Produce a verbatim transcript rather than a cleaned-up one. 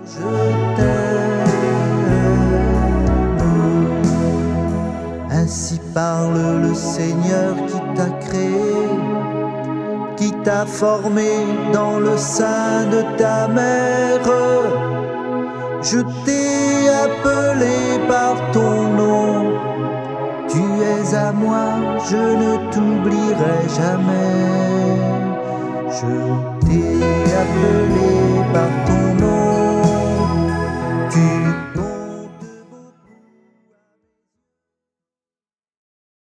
Je t'aime. Ainsi parle le Seigneur qui t'a créé, qui t'a formé dans le sein de ta mère. Je t'ai appelé par ton nom, tu es à moi, je ne t'oublierai jamais. Je t'ai appelé par ton nom.